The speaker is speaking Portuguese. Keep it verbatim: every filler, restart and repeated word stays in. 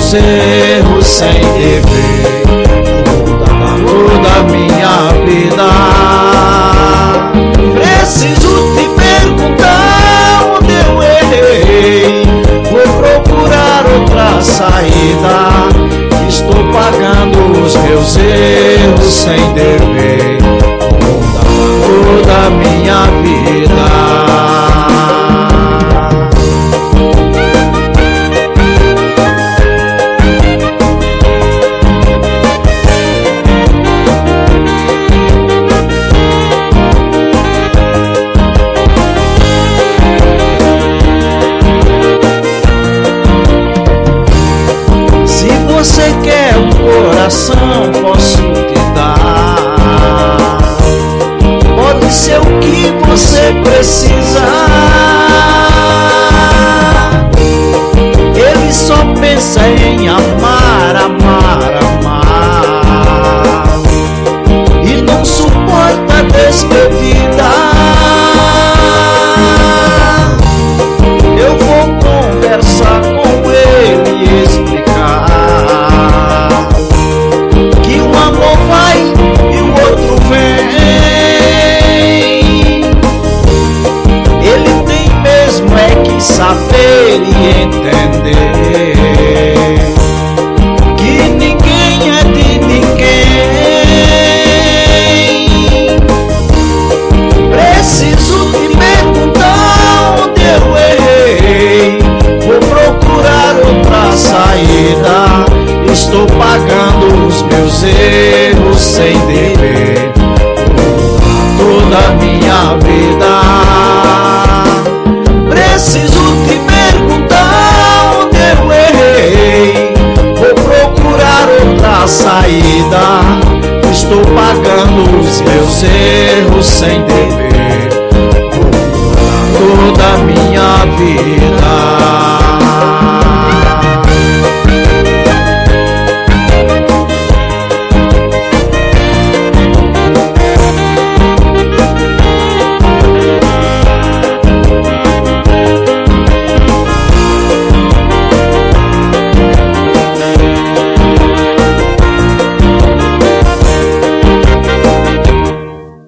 meus erros sem dever, toda a minha vida. Preciso te perguntar onde eu errei, vou procurar outra saída. Estou pagando os meus erros sem dever, toda a minha vida. Você quer um coração, posso te dar. Pode ser o que você precisa. Ele só pensa em amar, amar, amar, e não suporta despedida. Eu vou conversar com ele e explicar que um amor vai e o outro vem. Ele tem mesmo é que saber e entender que ninguém é de ninguém. Preciso te perguntar onde eu errei, vou procurar outra saída. Estou pagando os meus erros sem dever, toda a minha vida. Preciso te perguntar onde eu errei, vou procurar outra saída. Estou pagando os meus erros sem dever, toda a minha vida.